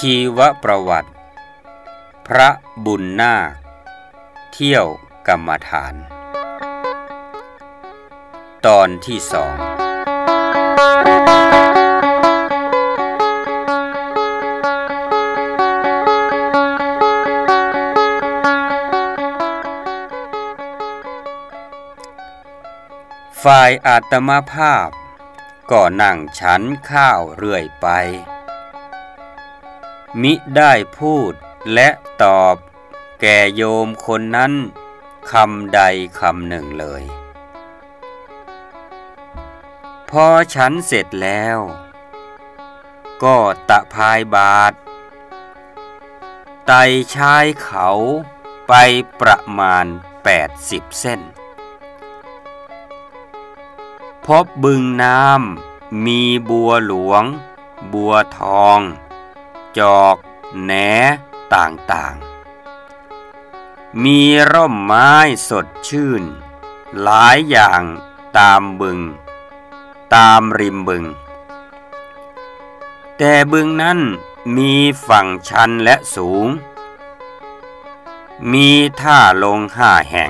ชีวประวัติพระบุญนาคเที่ยวกรรมฐานตอนที่2ฝ่ายอาตมาภาพก็นั่งฉันข้าวเรื่อยไปมิได้พูดและตอบแก่โยมคนนั้นคำใดคำหนึ่งเลยพอฉันเสร็จแล้วก็ตะพายบาตรไต่ชายเขาไปประมาณ80 เส้นพบบึงน้ำมีบัวหลวงบัวทองจอกแหนต่างๆมีร่มไม้สดชื่นหลายอย่างตามบึงตามริมบึงแต่บึงนั้นมีฝั่งชันและสูงมีท่าลง5 แห่ง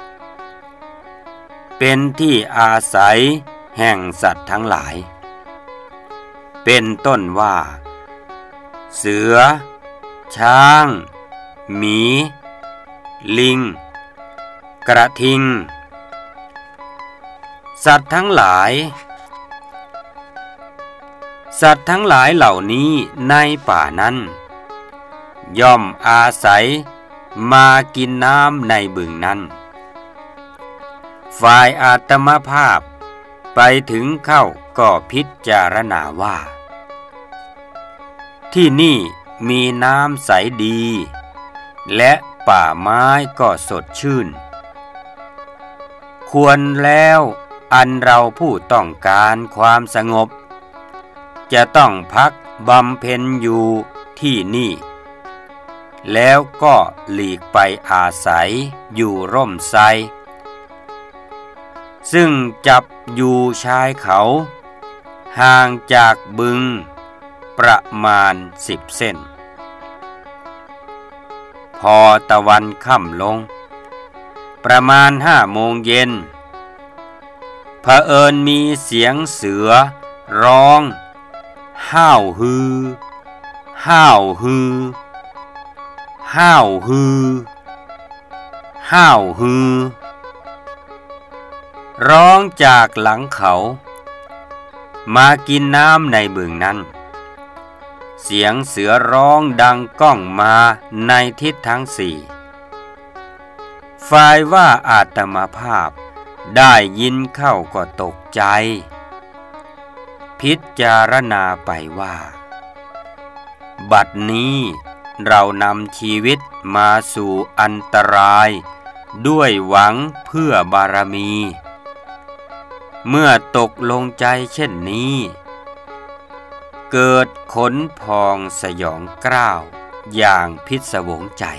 เป็นที่อาศัยแห่งสัตว์ทั้งหลายเป็นต้นว่าเสือช้างหมีลิงกระทิงสัตว์ทั้งหลายเหล่านี้ในป่านั้นย่อมอาศัยมากินน้ำในบึงนั้นฝ่ายอาตมาภาพไปถึงเข้าก็พิจารณาว่าที่นี่มีน้ำใสดีและป่าไม้ก็สดชื่นควรแล้วอันเราผู้ต้องการความสงบจะต้องพักบำเพ็ญอยู่ที่นี่แล้วก็หลีกไปอาศัยอยู่ร่มไทรซึ่งจับอยู่ชายเขาห่างจากบึงประมาณ10 เส้นพอตะวันค่ำลงประมาณ5 โมงเย็นเผอิญมีเสียงเสือร้องห้าวฮือห้าวฮือห้าวฮือห้าวฮือร้องจากหลังเขามากินน้ำในบึงนั้นเสียงเสือร้องดังก้องมาในทิศทั้ง4ฝ่ายว่าอาตมาภาพได้ยินเข้าก็ตกใจพิจารณาไปว่าบัดนี้เรานำชีวิตมาสู่อันตรายด้วยหวังเพื่อบารมีเมื่อตกลงใจเช่นนี้เกิดขนพองสยองกล้าวอย่างพิศวงใจ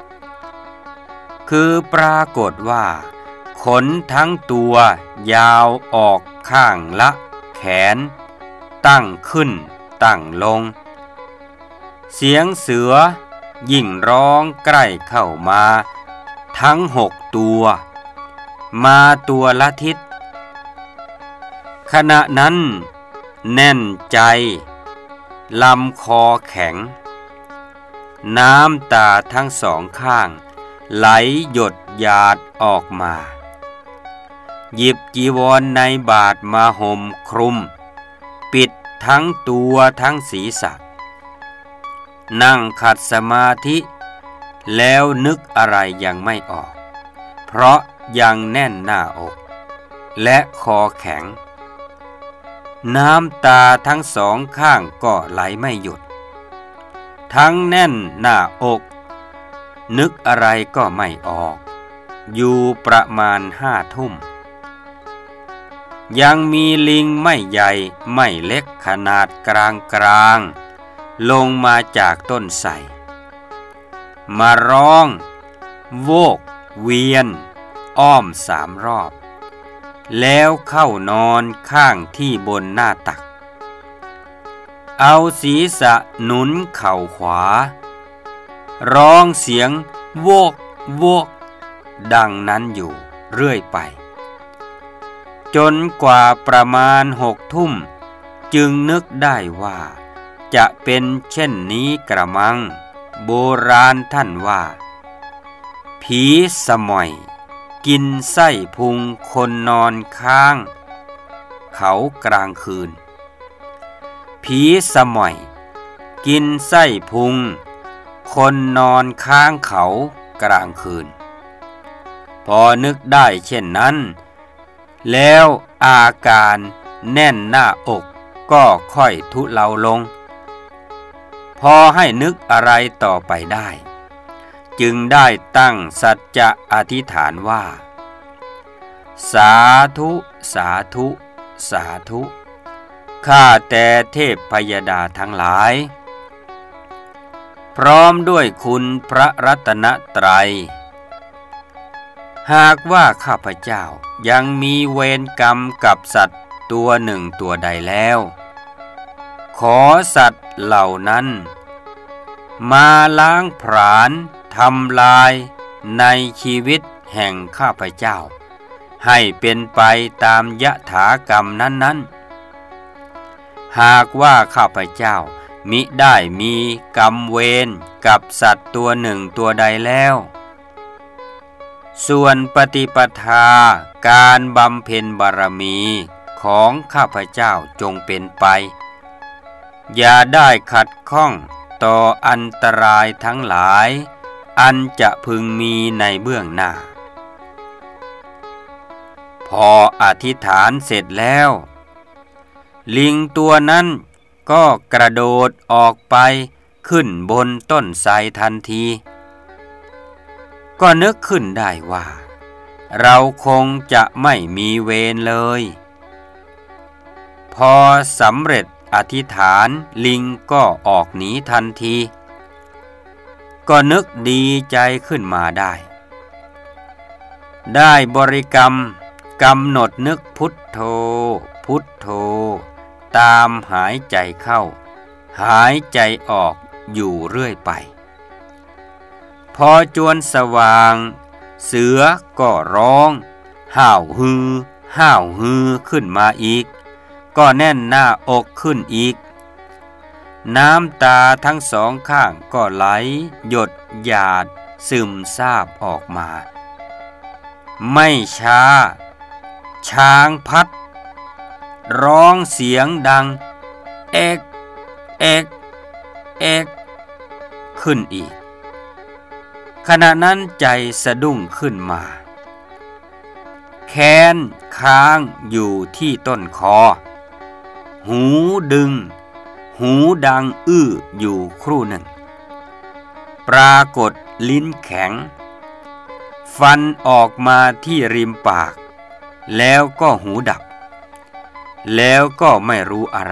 คือปรากฏว่าขนทั้งตัวยาวออกข้างละแขนตั้งขึ้นตั้งลงเสียงเสือยิ่งร้องใกล้เข้ามาทั้ง6 ตัวมาตัวละทิศขณะนั้นแน่นใจลำคอแข็งน้ำตาทั้ง2 ข้างไหลหยดหยาดออกมาหยิบจีวรในบาทมาห่มคลุมปิดทั้งตัวทั้งศีรษะนั่งขัดสมาธิแล้วนึกอะไรยังไม่ออกเพราะยังแน่นหน้าอกและคอแข็งน้ำตาทั้ง2 ข้างก็ไหลไม่หยุดทั้งแน่นหน้าอกนึกอะไรก็ไม่ออกอยู่ประมาณ5 ทุ่มยังมีลิงไม่ใหญ่ไม่เล็กขนาดกลางลงมาจากต้นไทรมาร้องโวกเวียนอ้อม3 รอบแล้วเข้านอนข้างที่บนหน้าตักเอาศีรษะหนุนเข่าขวาร้องเสียงโวกโวกดังนั้นอยู่เรื่อยไปจนกว่าประมาณ6 ทุ่มจึงนึกได้ว่าจะเป็นเช่นนี้กระมังโบราณท่านว่าผีสมอยกินไส้พุงคนนอนค้างเขากลางคืนผีสมอยกินไส้พุงคนนอนค้างเขากลางคืนพอนึกได้เช่นนั้นแล้วอาการแน่นหน้าอกก็ค่อยทุเลาลงพอให้นึกอะไรต่อไปได้จึงได้ตั้งสัจจะอธิษฐานว่าสาธุสาธุสาธุข้าแต่เทพพยดาทั้งหลายพร้อมด้วยคุณพระรัตนตรัยหากว่าข้าพเจ้ายังมีเวรกรรมกับสัตว์ตัวหนึ่งตัวใดแล้วขอสัตว์เหล่านั้นมาล้างผลาญทำลายในชีวิตแห่งข้าพเจ้าให้เป็นไปตามยถากรรมนั้นๆหากว่าข้าพเจ้ามิได้มีกรรมเวรกับสัตว์ตัวหนึ่งตัวใดแล้วส่วนปฏิปทาการบำเพ็ญบารมีของข้าพเจ้าจงเป็นไปอย่าได้ขัดข้องต่ออันตรายทั้งหลายอันจะพึงมีในเบื้องหน้าพออธิษฐานเสร็จแล้วลิงตัวนั้นก็กระโดดออกไปขึ้นบนต้นไทรทันทีก็นึกขึ้นได้ว่าเราคงจะไม่มีเวรเลยพอสำเร็จอธิษฐานลิงก็ออกหนีทันทีก็นึกดีใจขึ้นมาได้บริกรรมกำหนดนึกพุทโธพุทโธตามหายใจเข้าหายใจออกอยู่เรื่อยไปพอจวนสว่างเสือก็ร้องห้าวฮือห้าวฮือขึ้นมาอีกก็แน่นหน้าอกขึ้นอีกน้ำตาทั้งสองข้างก็ไหลหยดหยาดซึมซาบออกมาไม่ช้าช้างพัดร้องเสียงดังเอกเอกเอกขึ้นอีกขณะนั้นใจสะดุ้งขึ้นมาแขนค้างอยู่ที่ต้นคอหูดึงหูดังอื้ออยู่ครู่หนึ่งปรากฏลิ้นแข็งฟันออกมาที่ริมปากแล้วก็หูดับแล้วก็ไม่รู้อะไร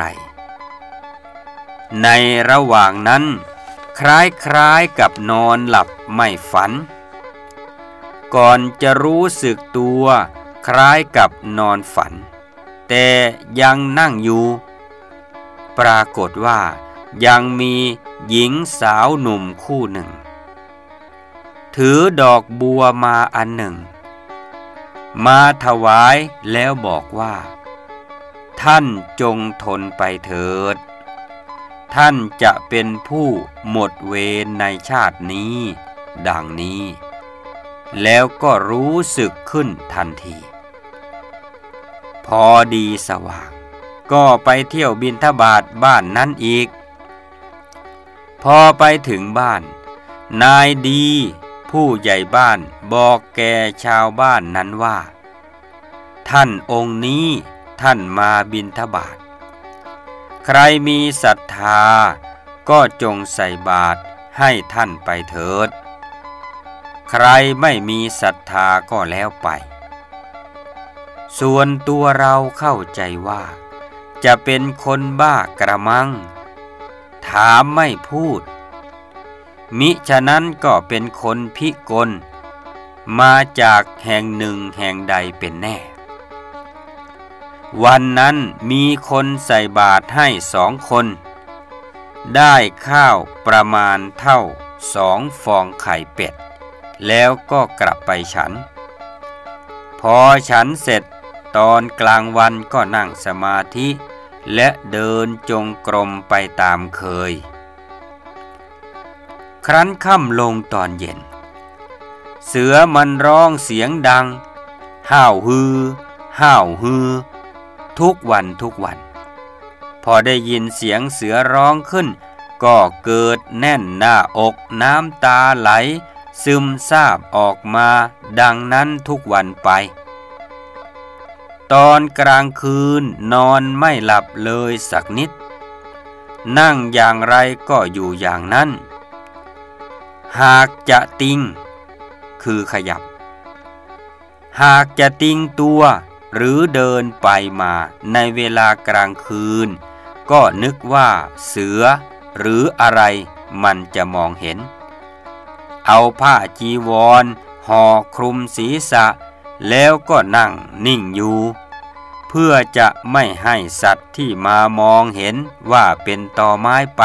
ในระหว่างนั้นคล้ายกับนอนหลับไม่ฝันก่อนจะรู้สึกตัวคล้ายกับนอนฝันแต่ยังนั่งอยู่ปรากฏว่ายังมีหญิงสาวหนุ่มคู่หนึ่งถือดอกบัวมาอันหนึ่งมาถวายแล้วบอกว่าท่านจงทนไปเถิดท่านจะเป็นผู้หมดเวรในชาตินี้ดังนี้แล้วก็รู้สึกขึ้นทันทีพอดีสว่างก็ไปเที่ยวบิณฑบาตบ้านนั้นอีกพอไปถึงบ้านนายดีผู้ใหญ่บ้านบอกแก่ชาวบ้านนั้นว่าท่านองค์นี้ท่านมาบิณฑบาตใครมีศรัทธาก็จงใส่บาตรให้ท่านไปเถิดใครไม่มีศรัทธาก็แล้วไปส่วนตัวเราเข้าใจว่าจะเป็นคนบ้ากระมังถามไม่พูดมิฉะนั้นก็เป็นคนพิกลมาจากแห่งหนึ่งแห่งใดเป็นแน่วันนั้นมีคนใส่บาตรให้2 คนได้ข้าวประมาณเท่า2 ฟองไข่เป็ดแล้วก็กลับไปฉันพอฉันเสร็จตอนกลางวันก็นั่งสมาธิและเดินจงกรมไปตามเคยครั้นค่ำลงตอนเย็นเสือมันร้องเสียงดังห้าวฮือห้าวฮือทุกวันพอได้ยินเสียงเสือร้องขึ้นก็เกิดแน่นหน้าอกน้ำตาไหลซึมซาบออกมาดังนั้นทุกวันไปตอนกลางคืนนอนไม่หลับเลยสักนิดนั่งอย่างไรก็อยู่อย่างนั้นหากจะติงคือขยับหากจะติงตัวหรือเดินไปมาในเวลากลางคืนก็นึกว่าเสือหรืออะไรมันจะมองเห็นเอาผ้าจีวรห่อคลุมศีรษะแล้วก็นั่งนิ่งอยู่เพื่อจะไม่ให้สัตว์ที่มามองเห็นว่าเป็นตอไม้ไป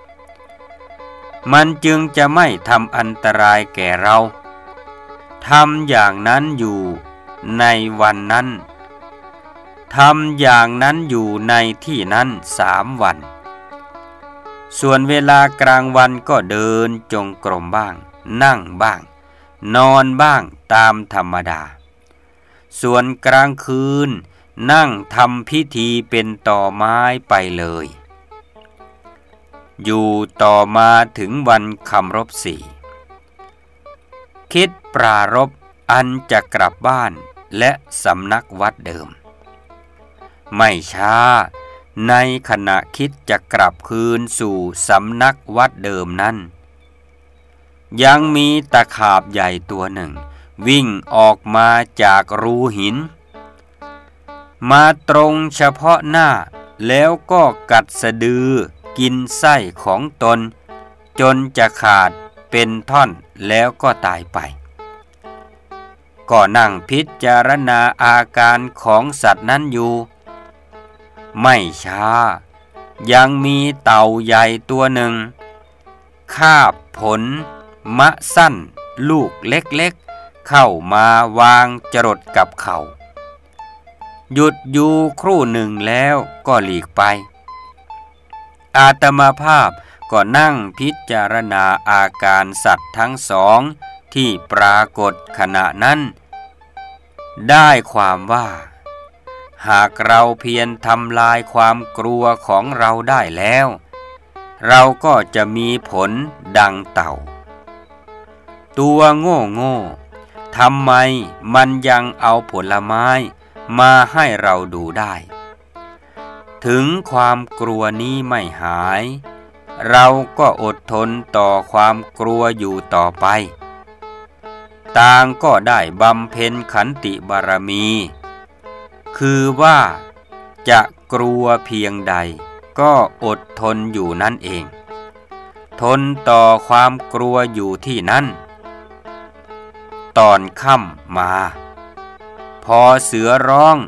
มันจึงจะไม่ทำอันตรายแก่เราทำอย่างนั้นอยู่ในวันนั้นทำอย่างนั้นอยู่ในที่นั้น3 วันส่วนเวลากลางวันก็เดินจงกรมบ้างนั่งบ้างนอนบ้างตามธรรมดาส่วนกลางคืนนั่งทำพิธีเป็นต่อไม้ไปเลยอยู่ต่อมาถึงวันคำรบ4คิดปรารภอันจะกลับบ้านและสำนักวัดเดิมไม่ช้าในขณะคิดจะกลับคืนสู่สำนักวัดเดิมนั้นยังมีตะขาบใหญ่ตัวหนึ่งวิ่งออกมาจากรูหินมาตรงเฉพาะหน้าแล้วก็กัดสะดือกินไส้ของตนจนจะขาดเป็นท่อนแล้วก็ตายไปก็นั่งพิจารณาอาการของสัตว์นั้นอยู่ไม่ช้ายังมีเต่าใหญ่ตัวหนึ่งคาบผลมะสั้นลูกเล็กๆเข้ามาวางจรดกับเขาหยุดอยู่ครู่หนึ่งแล้วก็หลีกไปอาตมาภาพก็นั่งพิจารณาอาการสัตว์ทั้ง2ที่ปรากฏขณะนั้นได้ความว่าหากเราเพียรทำลายความกลัวของเราได้แล้วเราก็จะมีผลดังเต่าตัวโง่ทำไมมันยังเอาผลไม้มาให้เราดูได้ถึงความกลัวนี้ไม่หายเราก็อดทนต่อความกลัวอยู่ต่อไปต่างก็ได้บำเพ็ญขันติบารมีคือว่าจะกลัวเพียงใดก็อดทนอยู่นั่นเองทนต่อความกลัวอยู่ที่นั่นตอนค่ำมาพอเสือร้อง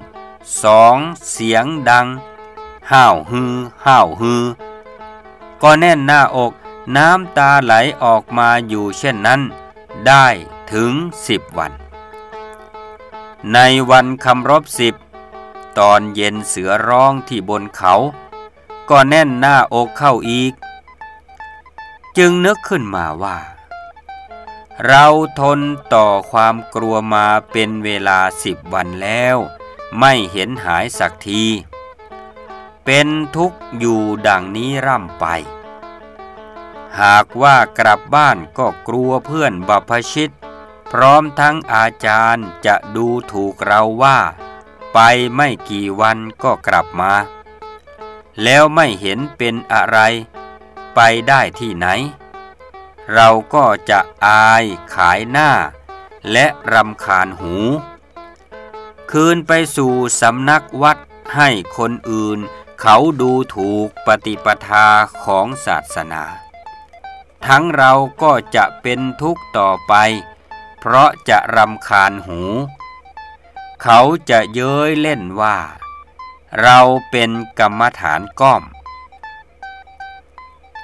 2 เสียงดังห้าวฮือห้าวฮือก็แน่นหน้าอกน้ำตาไหลออกมาอยู่เช่นนั้นได้ถึง10 วันในวันคำรบ10ตอนเย็นเสือร้องที่บนเขาก็แน่นหน้าอกเข้าอีกจึงนึกขึ้นมาว่าเราทนต่อความกลัวมาเป็นเวลา10 วันแล้วไม่เห็นหายสักทีเป็นทุกข์อยู่ดังนี้ร่ำไปหากว่ากลับบ้านก็กลัวเพื่อนบัพชิตพร้อมทั้งอาจารย์จะดูถูกเราว่าไปไม่กี่วันก็กลับมาแล้วไม่เห็นเป็นอะไรไปได้ที่ไหนเราก็จะอายขายหน้าและรำคาญหูคืนไปสู่สำนักวัดให้คนอื่นเขาดูถูกปฏิปทาของศาสนาทั้งเราก็จะเป็นทุกข์ต่อไปเพราะจะรำคาญหูเขาจะเย้ยเล่นว่าเราเป็นกรรมฐานก้อม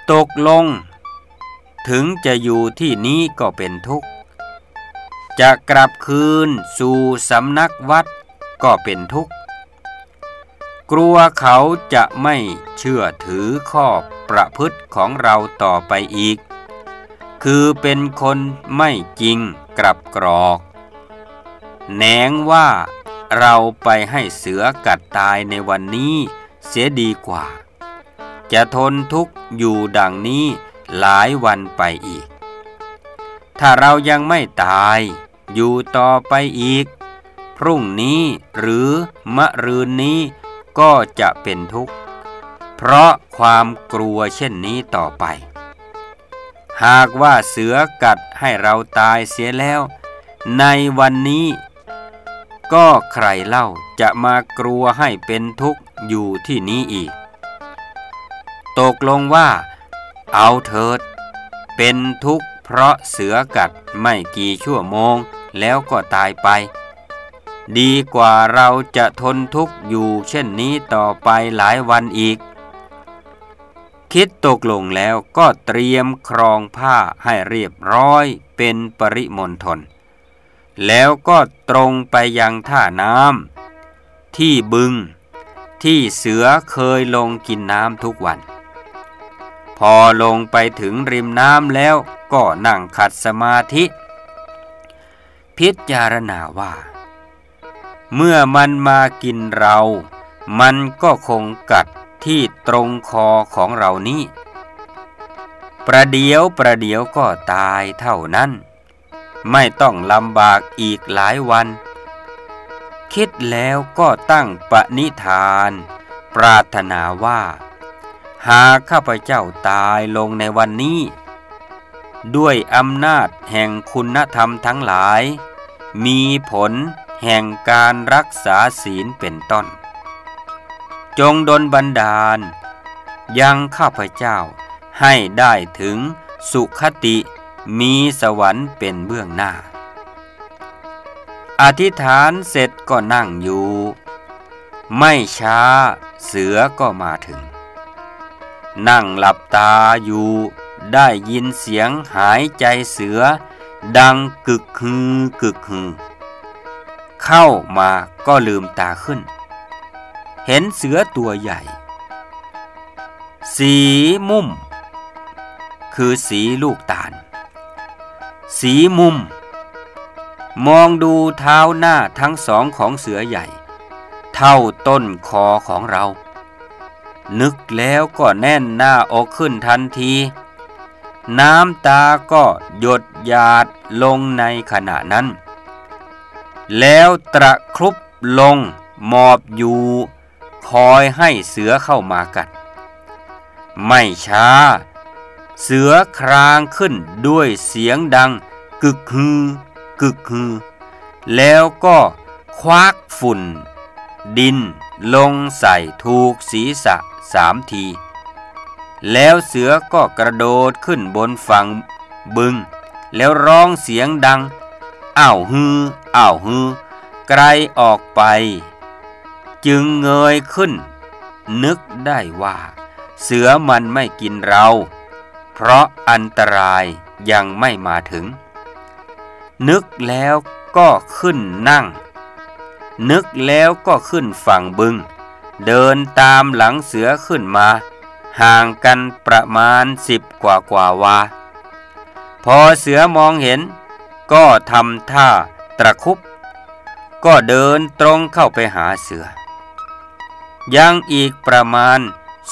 ตกลงถึงจะอยู่ที่นี้ก็เป็นทุกข์จะกลับคืนสู่สำนักวัดก็เป็นทุกข์กลัวเขาจะไม่เชื่อถือข้อประพฤติของเราต่อไปอีกคือเป็นคนไม่จริงกลับกรอกแหนงว่าเราไปให้เสือกัดตายในวันนี้เสียดีกว่าจะทนทุกข์อยู่ดังนี้หลายวันไปอีกถ้าเรายังไม่ตายอยู่ต่อไปอีกพรุ่งนี้หรือมะรืนนี้ก็จะเป็นทุกข์เพราะความกลัวเช่นนี้ต่อไปหากว่าเสือกัดให้เราตายเสียแล้วในวันนี้ก็ใครเล่าจะมากลัวให้เป็นทุกข์อยู่ที่นี้อีกตกลงว่าเอาเถิดเป็นทุกข์เพราะเสือกัดไม่กี่ชั่วโมงแล้วก็ตายไปดีกว่าเราจะทนทุกข์อยู่เช่นนี้ต่อไปหลายวันอีกคิดตกลงแล้วก็เตรียมครองผ้าให้เรียบร้อยเป็นปริมณฑลแล้วก็ตรงไปยังท่าน้ำที่บึงที่เสือเคยลงกินน้ำทุกวันพอลงไปถึงริมน้ำแล้วก็นั่งขัดสมาธิพิจารณาว่าเมื่อมันมากินเรามันก็คงกัดที่ตรงคอของเรานี้ประเดี๋ยวก็ตายเท่านั้นไม่ต้องลำบากอีกหลายวันคิดแล้วก็ตั้งปณิธานปรารถนาว่าหากข้าพเจ้าตายลงในวันนี้ด้วยอำนาจแห่งคุณธรรมทั้งหลายมีผลแห่งการรักษาศีลเป็นต้นจงดลบันดาลยังข้าพเจ้าให้ได้ถึงสุคติมีสวรรค์เป็นเบื้องหน้าอธิษฐานเสร็จก็นั่งอยู่ไม่ช้าเสือก็มาถึงนั่งหลับตาอยู่ได้ยินเสียงหายใจเสือดังกึกฮือกึกฮือเข้ามาก็ลืมตาขึ้นเห็นเสือตัวใหญ่สีมุมคือสีลูกตาลสีมุมมองดูเท้าหน้าทั้งสองของเสือใหญ่เท่าต้นคอของเรานึกแล้วก็แน่นหน้าอกขึ้นทันทีน้ำตาก็หยดหยาดลงในขณะนั้นแล้วตะครุบลงหมอบอยู่คอยให้เสือเข้ามากัดไม่ช้าเสือครางขึ้นด้วยเสียงดังกึกฮือกึกฮือแล้วก็ควักฝุ่นดินลงใส่ถูกศีรษะ3 ทีแล้วเสือก็กระโดดขึ้นบนฝั่งบึงแล้วร้องเสียงดังอ้าวฮืออ้าวฮือไกลออกไปจึงเงยขึ้นนึกได้ว่าเสือมันไม่กินเราเพราะอันตรายยังไม่มาถึงนึกแล้วก็ขึ้นนั่งนึกแล้วก็ขึ้นฝั่งบึงเดินตามหลังเสือขึ้นมาห่างกันประมาณ10 กว่าวาพอเสือมองเห็นก็ทำท่าตะครุบก็เดินตรงเข้าไปหาเสือยังอีกประมาณ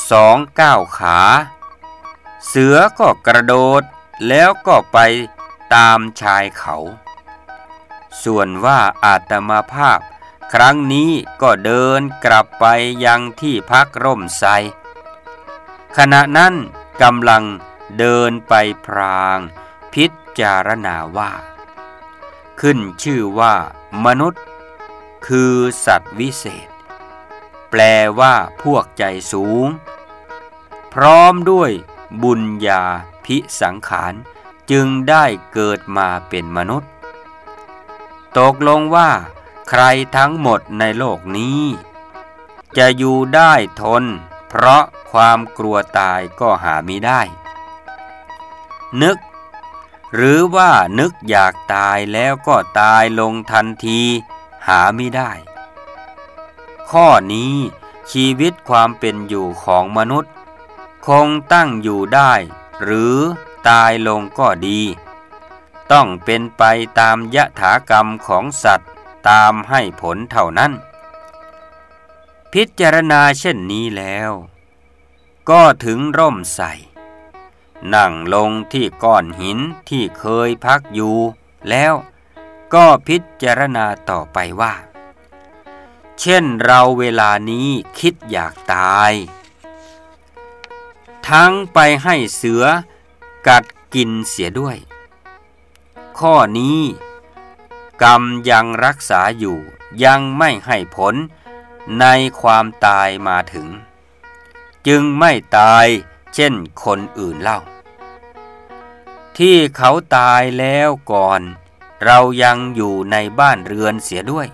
2 ก้าวขาเสือก็กระโดดแล้วก็ไปตามชายเขาส่วนว่าอาตมาภาพครั้งนี้ก็เดินกลับไปยังที่พักร่มไทรขณะนั้นกำลังเดินไปพรางพิจารณาว่าขึ้นชื่อว่ามนุษย์คือสัตว์วิเศษแปลว่าพวกใจสูงพร้อมด้วยบุญญาภิสังขารจึงได้เกิดมาเป็นมนุษย์ตกลงว่าใครทั้งหมดในโลกนี้จะอยู่ได้ทนเพราะความกลัวตายก็หามิได้นึกหรือว่านึกอยากตายแล้วก็ตายลงทันทีหาไม่ได้ข้อนี้ชีวิตความเป็นอยู่ของมนุษย์คงตั้งอยู่ได้หรือตายลงก็ดีต้องเป็นไปตามยถากรรมของสัตว์ตามให้ผลเท่านั้นพิจารณาเช่นนี้แล้วก็ถึงร่มไทรนั่งลงที่ก้อนหินที่เคยพักอยู่แล้วก็พิจารณาต่อไปว่าเช่นเราเวลานี้คิดอยากตายทั้งไปให้เสือกัดกินเสียด้วยข้อนี้กรรมยังรักษาอยู่ยังไม่ให้ผลในความตายมาถึงจึงไม่ตายเช่นคนอื่นเล่าที่เขาตายแล้วก่อนเรายังอยู่ในบ้านเรือนเสียด้วย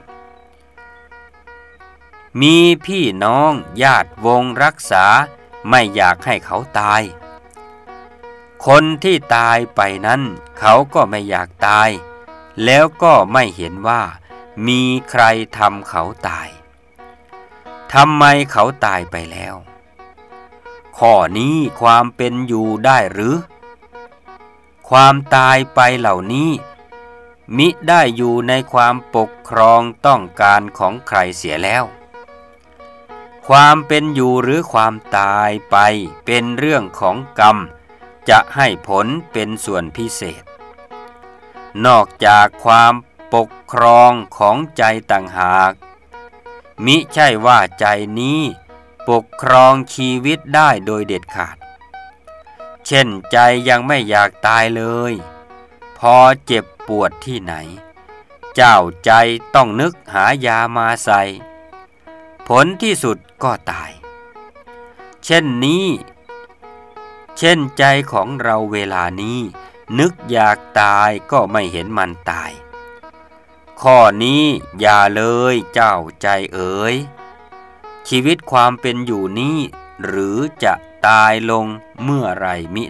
มีพี่น้องญาติวงรักษาไม่อยากให้เขาตายคนที่ตายไปนั้นเขาก็ไม่อยากตายแล้วก็ไม่เห็นว่ามีใครทำเขาตายทำไมเขาตายไปแล้วข้อนี้ความเป็นอยู่ได้หรือความตายไปเหล่านี้มิได้อยู่ในความปกครองต้องการของใครเสียแล้วความเป็นอยู่หรือความตายไปเป็นเรื่องของกรรมจะให้ผลเป็นส่วนพิเศษนอกจากความปกครองของใจต่างหากมิใช่ว่าใจนี้ปกครองชีวิตได้โดยเด็ดขาดเช่นใจยังไม่อยากตายเลยพอเจ็บปวดที่ไหนเจ้าใจต้องนึกหายามาใส่ผลที่สุดก็ตายเช่นนี้เช่นใจของเราเวลานี้นึกอยากตายก็ไม่เห็นมันตายข้อนี้อย่าเลยเจ้าใจเอ๋ยชีวิตความเป็นอยู่นี้หรือจะตายลงเมื่อไรมิ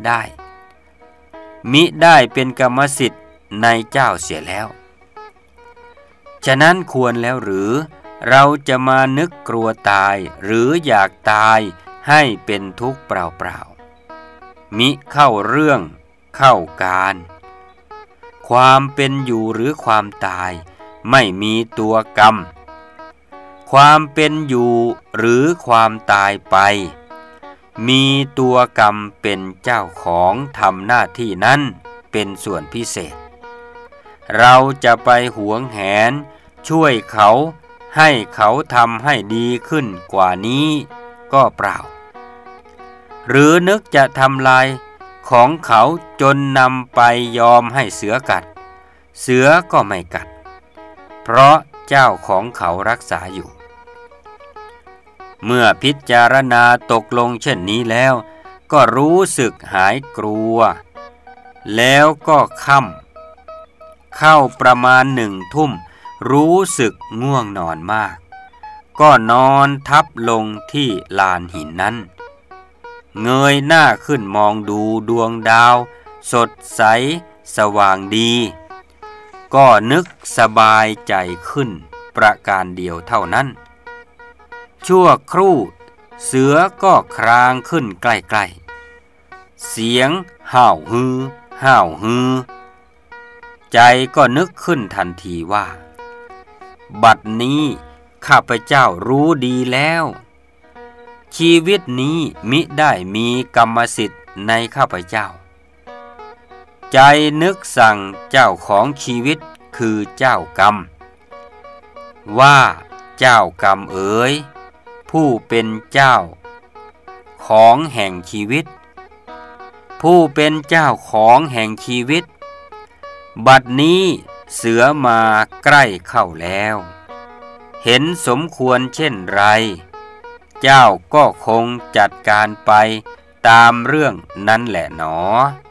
ได้เป็นกรรมสิทธิ์ในเจ้าเสียแล้วฉะนั้นควรแล้วหรือเราจะมานึกกลัวตายหรืออยากตายให้เป็นทุกข์เปล่าๆมิเข้าเรื่องเข้าการความเป็นอยู่หรือความตายไม่มีตัวกรรมความเป็นอยู่หรือความตายไปมีตัวกรรมเป็นเจ้าของทำหน้าที่นั้นเป็นส่วนพิเศษเราจะไปหวงแหนช่วยเขาให้เขาทำให้ดีขึ้นกว่านี้ก็เปล่าหรือนึกจะทำลายของเขาจนนำไปยอมให้เสือกัดเสือก็ไม่กัดเพราะเจ้าของเขารักษาอยู่เมื่อพิจารณาตกลงเช่นนี้แล้วก็รู้สึกหายกลัวแล้วก็ค่ำเข้าประมาณ1 ทุ่มรู้สึกง่วงนอนมากก็นอนทับลงที่ลานหินนั้นเงยหน้าขึ้นมองดูดวงดาวสดใสสว่างดีก็นึกสบายใจขึ้นประการเดียวเท่านั้นชั่วครู่เสือก็ครางขึ้นใกล้ๆเสียงห่าวฮือห่าวฮือใจก็นึกขึ้นทันทีว่าบัดนี้ข้าพเจ้ารู้ดีแล้วชีวิตนี้มิได้มีกรรมสิทธิ์ในข้าพเจ้าใจนึกสั่งเจ้าของชีวิตคือเจ้ากรรมว่าเจ้ากรรมเอ๋ยผู้เป็นเจ้าของแห่งชีวิตผู้เป็นเจ้าของแห่งชีวิตบัดนี้เสือมาใกล้เข้าแล้วเห็นสมควรเช่นไรเจ้าก็คงจัดการไปตามเรื่องนั้นแหละหนอ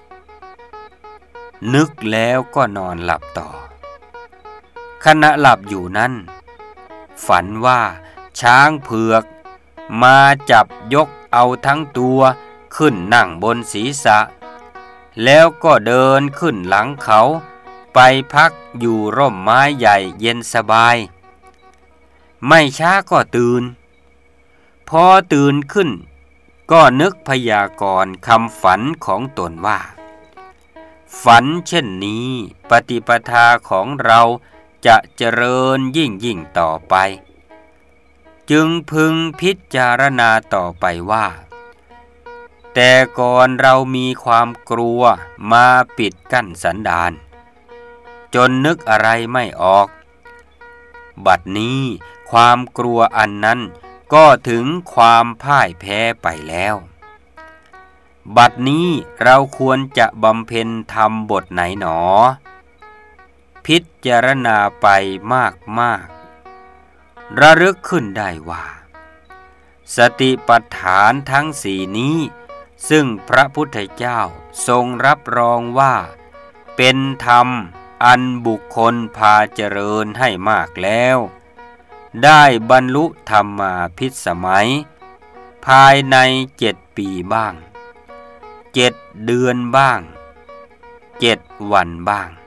นึกแล้วก็นอนหลับต่อขณะหลับอยู่นั้นฝันว่าช้างเผือกมาจับยกเอาทั้งตัวขึ้นนั่งบนศีรษะแล้วก็เดินขึ้นหลังเขาไปพักอยู่ร่มไม้ใหญ่เย็นสบายไม่ช้าก็ตื่นพอตื่นขึ้นก็นึกพยากรณ์คำฝันของตนว่าฝันเช่นนี้ปฏิปทาของเราจะเจริญยิ่งต่อไปจึงพึงพิจารณาต่อไปว่าแต่ก่อนเรามีความกลัวมาปิดกั้นสันดานจนนึกอะไรไม่ออกบัดนี้ความกลัวอันนั้นก็ถึงความพ่ายแพ้ไปแล้วบัดนี้เราควรจะบำเพ็ญธรรมบทไหนหนอพิจารณาไปมากระลึกขึ้นได้ว่าสติปัฏฐานทั้งสี่นี้ซึ่งพระพุทธเจ้าทรงรับรองว่าเป็นธรรมอันบุคคลพาเจริญให้มากแล้วได้บรรลุธรรมาภิสมัยภายใน7 ปีบ้าง7 เดือนบ้าง7 วันบ้าง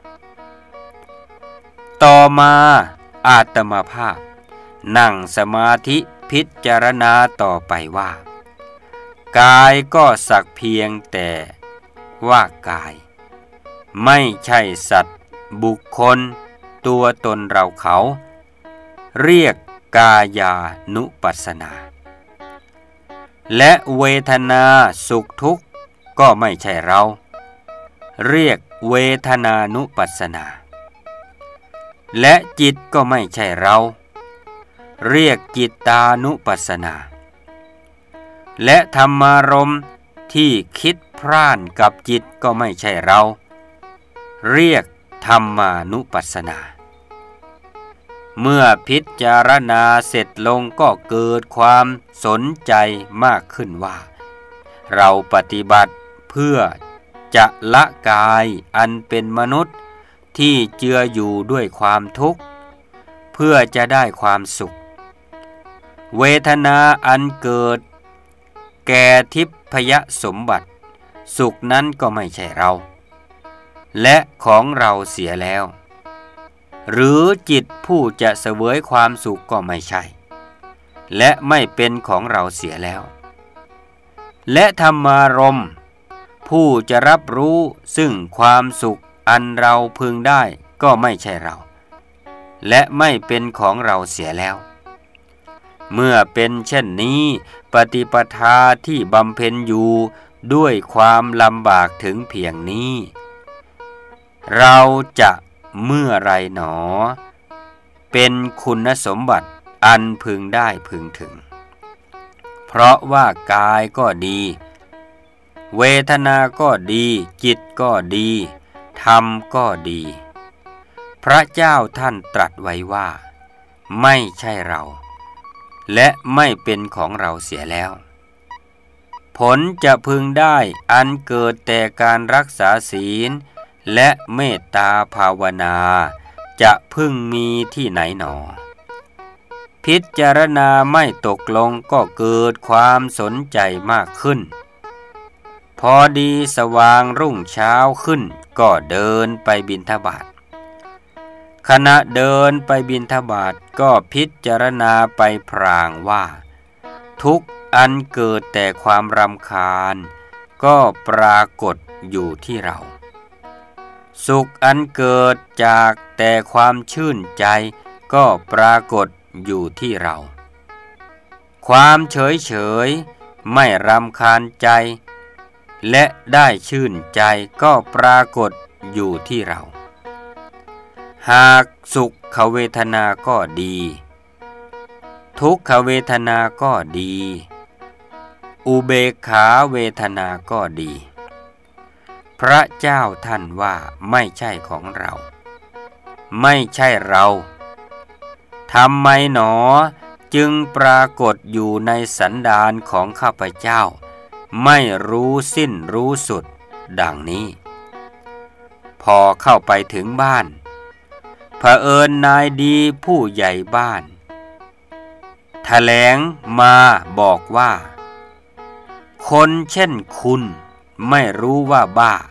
ต่อมาอาตมาภาพนั่งสมาธิพิจารณาต่อไปว่ากายก็สักเพียงแต่ว่ากายไม่ใช่สัตว์บุคคลตัวตนเราเขาเรียกกายานุปัสสนาและเวทนาสุขทุกข์ก็ไม่ใช่เราเรียกเวทนานุปัสสนาและจิตก็ไม่ใช่เราเรียกจิตตานุปัสสนาและธรรมารมณ์ที่คิดพร่านกับจิตก็ไม่ใช่เราเรียกธรรมานุปัสสนาเมื่อพิจารณาเสร็จลงก็เกิดความสนใจมากขึ้นว่าเราปฏิบัติเพื่อจะละกายอันเป็นมนุษย์ที่เจืออยู่ด้วยความทุกข์เพื่อจะได้ความสุขเวทนาอันเกิดแก่ทิพยสมบัติสุขนั้นก็ไม่ใช่เราและของเราเสียแล้วหรือจิตผู้จะเสวยความสุขก็ไม่ใช่และไม่เป็นของเราเสียแล้วและธรรมารมณ์ผู้จะรับรู้ซึ่งความสุขอันเราพึงได้ก็ไม่ใช่เราและไม่เป็นของเราเสียแล้วเมื่อเป็นเช่นนี้ปฏิปทาที่บำเพ็ญอยู่ด้วยความลำบากถึงเพียงนี้เราจะเมื่อไรหนอเป็นคุณสมบัติอันพึงได้พึงถึงเพราะว่ากายก็ดีเวทนาก็ดีจิตก็ดีธรรมก็ดีพระเจ้าท่านตรัสไว้ว่าไม่ใช่เราและไม่เป็นของเราเสียแล้วผลจะพึงได้อันเกิดแต่การรักษาศีลและเมตตาภาวนาจะพึงมีที่ไหนหนอพิจารณาไม่ตกลงก็เกิดความสนใจมากขึ้นพอดีสว่างรุ่งเช้าขึ้นก็เดินไปบิณฑบาตขณะเดินไปบิณฑบาตก็พิจารณาไปพลางว่าทุกข์อันเกิดแต่ความรำคาญก็ปรากฏอยู่ที่เราสุขอันเกิดจากแต่ความชื่นใจก็ปรากฏอยู่ที่เราความเฉยไม่รำคาญใจและได้ชื่นใจก็ปรากฏอยู่ที่เราหากสุขเวทนาก็ดีทุกขเวทนาก็ดีอุเบกขาเวทนาก็ดีพระเจ้าท่านว่าไม่ใช่ของเราไม่ใช่เราทำไมหนอจึงปรากฏอยู่ในสันดานของข้าพเจ้าไม่รู้สิ้นรู้สุดดังนี้พอเข้าไปถึงบ้านเผอิญนายดีผู้ใหญ่บ้านแถลงมาบอกว่าคนเช่นคุณไม่รู้ว่าบ้า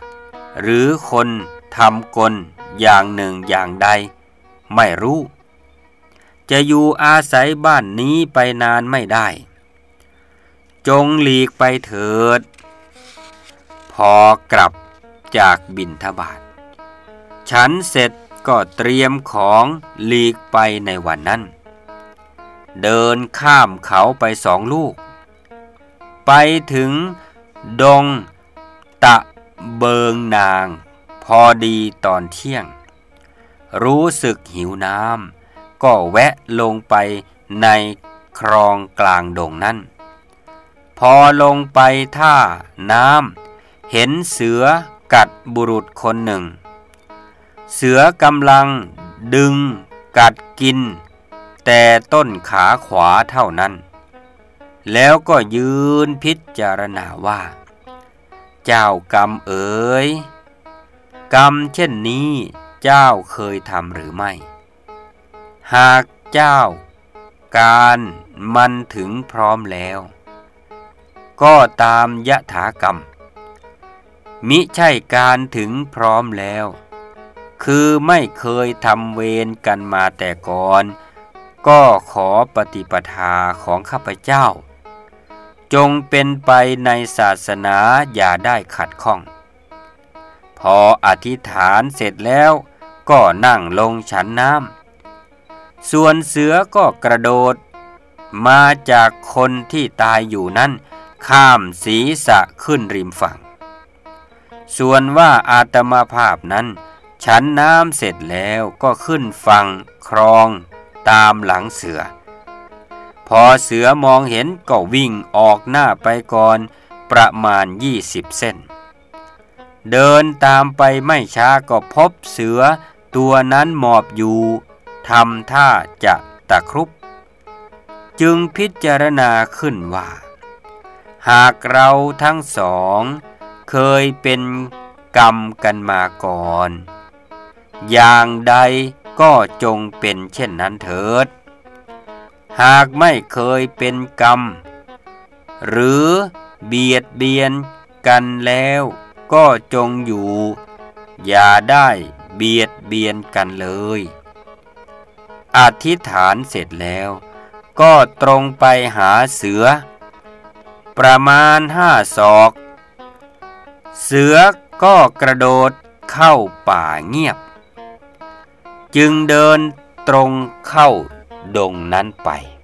หรือคนทำกลอย่างหนึ่งอย่างใดไม่รู้จะอยู่อาศัยบ้านนี้ไปนานไม่ได้จงหลีกไปเถิดพอกลับจากบิณฑบาตฉันเสร็จก็เตรียมของหลีกไปในวันนั้นเดินข้ามเขาไป2 ลูกไปถึงดงตะเบิงนางพอดีตอนเที่ยงรู้สึกหิวน้ำก็แวะลงไปในคลองกลางดงนั้นพอลงไปท่าน้ำเห็นเสือกัดบุรุษคนหนึ่งเสือกำลังดึงกัดกินแต่ต้นขาขวาเท่านั้นแล้วก็ยืนพิจารณาว่าเจ้ากรรมเอ๋ยกรรมเช่นนี้เจ้าเคยทำหรือไม่หากเจ้าการมันถึงพร้อมแล้วก็ตามยถากรรมมิใช่การถึงพร้อมแล้วคือไม่เคยทำเวรกันมาแต่ก่อนก็ขอปฏิปทาของข้าพเจ้าจงเป็นไปในศาสนาอย่าได้ขัดข้องพออธิษฐานเสร็จแล้วก็นั่งลงฉันน้ำส่วนเสือก็กระโดดมาจากคนที่ตายอยู่นั้นข้ามศีรษะขึ้นริมฝั่งส่วนว่าอาตมาภาพนั้นฉันน้ำเสร็จแล้วก็ขึ้นฝั่งครองตามหลังเสือพอเสือมองเห็นก็วิ่งออกหน้าไปก่อนประมาณ20 เส้นเดินตามไปไม่ช้าก็พบเสือตัวนั้นหมอบอยู่ทำท่าจะตะครุบจึงพิจารณาขึ้นว่าหากเราทั้งสองเคยเป็นกรรมกันมาก่อนอย่างใดก็จงเป็นเช่นนั้นเถิดหากไม่เคยเป็นกรรมหรือเบียดเบียนกันแล้วก็จงอยู่อย่าได้เบียดเบียนกันเลยอธิษฐานเสร็จแล้วก็ตรงไปหาเสือประมาณ5 ศอกเสือก็กระโดดเข้าป่าเงียบจึงเดินตรงเข้าดงนั้นไป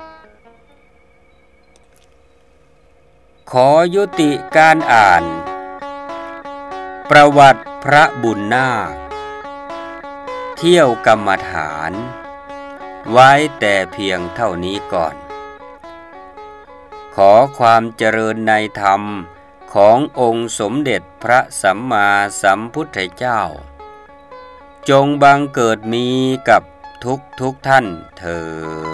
ขอยุติการอ่านประวัติพระบุญนาคเที่ยวกรรมฐานไว้แต่เพียงเท่านี้ก่อนขอความเจริญในธรรมขององค์สมเด็จพระสัมมาสัมพุทธเจ้าจงบังเกิดมีกับทุกท่านเถิด